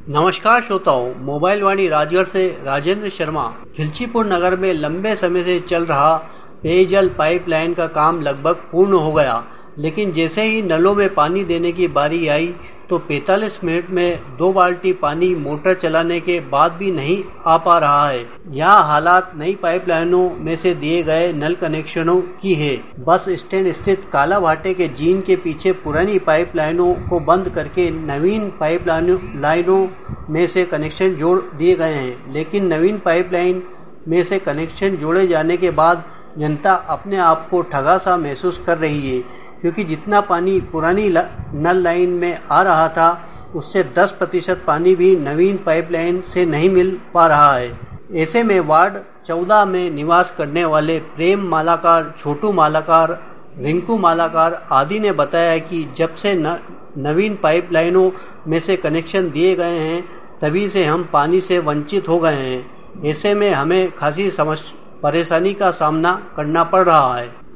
नमस्कार श्रोताओं, मोबाइल वाणी राजगढ़ से राजेंद्र शर्मा। खिलचीपुर नगर में लंबे समय से चल रहा पेयजल पाइपलाइन का काम लगभग पूर्ण हो गया, लेकिन जैसे ही नलों में पानी देने की बारी आई तो 45 मिनट में 2 बाल्टी पानी मोटर चलाने के बाद भी नहीं आ पा रहा है। यह हालात नई पाइपलाइनों में से दिए गए नल कनेक्शनों की है। बस स्टैंड स्थित काला भाटे के जीन के पीछे पुरानी पाइपलाइनों को बंद करके नवीन पाइपलाइनों में से कनेक्शन जोड़ दिए गए हैं, लेकिन नवीन पाइपलाइन में से कनेक्शन जोड़े जाने के बाद जनता अपने आप को ठगा सा महसूस कर रही है, क्योंकि जितना पानी पुरानी नल लाइन में आ रहा था उससे 10% पानी भी नवीन पाइपलाइन से नहीं मिल पा रहा है। ऐसे में वार्ड 14 में निवास करने वाले प्रेम मालाकार, छोटू मालाकार, रिंकू मालाकार आदि ने बताया कि जब से नवीन पाइपलाइनों में से कनेक्शन दिए गए हैं तभी से हम पानी से वंचित हो गए हैं। ऐसे में हमें खासी परेशानी का सामना करना पड़ रहा है।